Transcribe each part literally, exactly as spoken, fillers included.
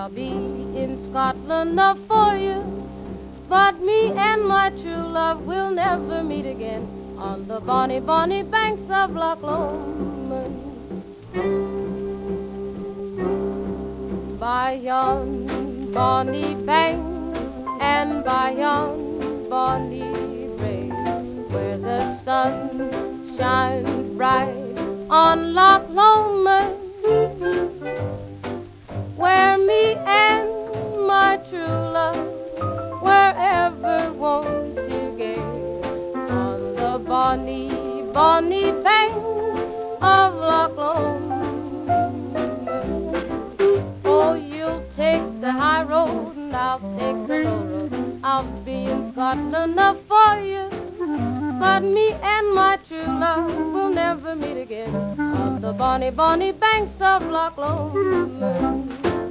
I'll be in Scotland uh, for you, but me and my true love will never meet again on the bonny, bonny banks of Loch Lomond. By yon bonny bank and by yon bonny brae, where the sun shines bright on Loch Lomond, where me and my true love were ever wont to gaze, on the bonny, bonny bank of Loch Lomond. Oh, you'll take the high road and I'll take the low road. I'll be in Scotland enough for you, but me and my true love will never meet again on the bonny, bonny banks of Loch Lomond.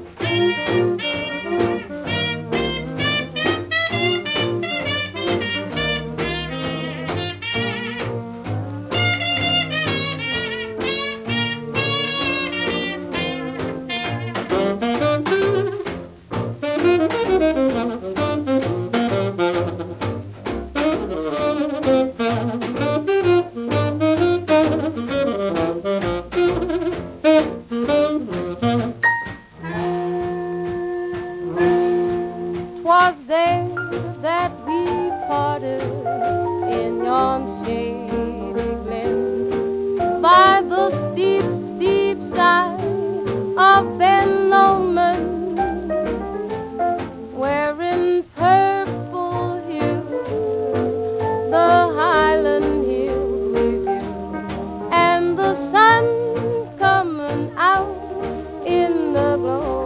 Was there that we parted in yon shady glen, by the steep, steep side of Ben Lomond, where in purple hue the Highland hills we view, and the sun coming out in the glow.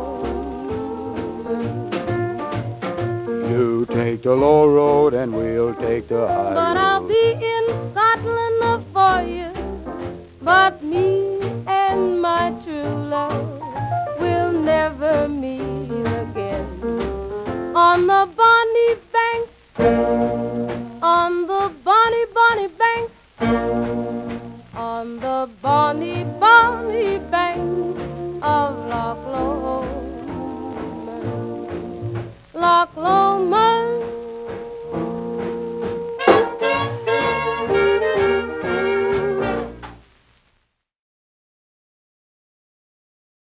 You take the low road and we'll take the high But road. I'll be in Scotland for you, but me and my true love will never meet again on the bonny bank, on the bonny, bonny bank, on the bonny, bonny bank of Loch Lomond. Loch Lomond.